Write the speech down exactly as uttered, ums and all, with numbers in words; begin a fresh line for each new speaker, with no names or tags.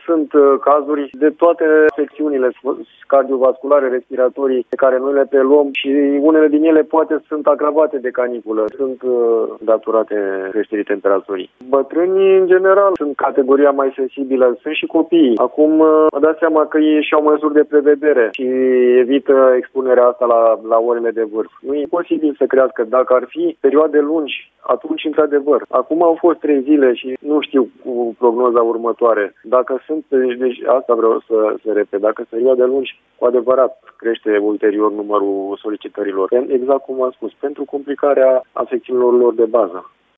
sunt cazuri de toate afecțiunile cardiovasculare, respiratorii pe care noi le preluăm și unele din ele poate sunt agravate de caniculă, sunt datorate creșterii temperaturii. Bătrânii, în general, sunt categoria mai sensibilă, sunt și copiii. Acum, mă dați seama că ei și-au măsuri de prevedere și evită expunerea asta la, la orele de vârf. Nu e posibil să crească. Dacă ar fi perioade lungi, atunci, într-adevăr. Acum au fost trei zile și nu știu cu prognoza următoare. Dacă sunt, deci asta vreau să, să repet, dacă sunt perioade lungi, cu adevărat crește ulterior numărul solicitărilor. Exact cum am spus, pentru complicarea afecțiunilor lor de bază.